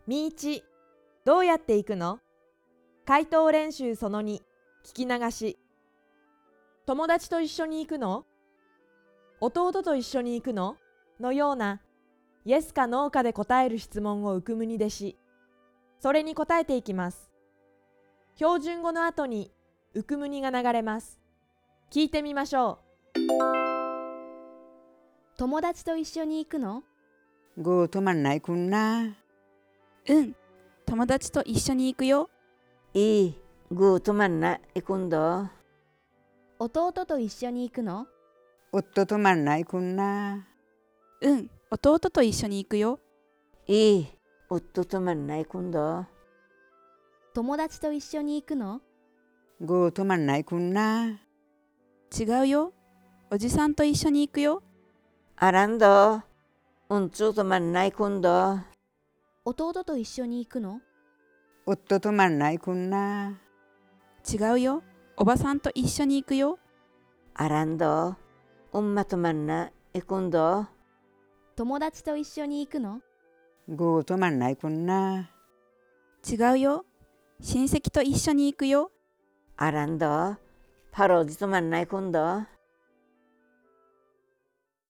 みーち、どうやって行くの？回答練習その2、聞き流し。友達と一緒に行くの？弟と一緒に行くの？のような、イエスかノーかで答える質問を浮くむに弟子。それに答えていきます。標準語の後に浮くむにが流れます。聞いてみましょう。 友達と一緒に行くの？ 고 만날 군나. うん、友達と一緒に行くよ。 いい、고 만나 이군도. 弟と一緒に行くの？ 옷도 만날 군나. うん、弟と一緒に行くよ。 이, 옷도 만나 이군도. 友達と一緒に行くの？ 고 만날 군나. 違うよ。おじさんと一緒に行くよ。 아란도, 운주도 만나 이군도. 弟と一緒に行くの？ 옷도 만날 군나. 違うよ。おばさんと一緒に行くよ。 아란도, 엄마도 만나 이군도. 友達と一緒に行くの？ 고 만날 군나. 違うよ。親戚と一緒に行くよ。 아란도, 바로지도 만나 이군도.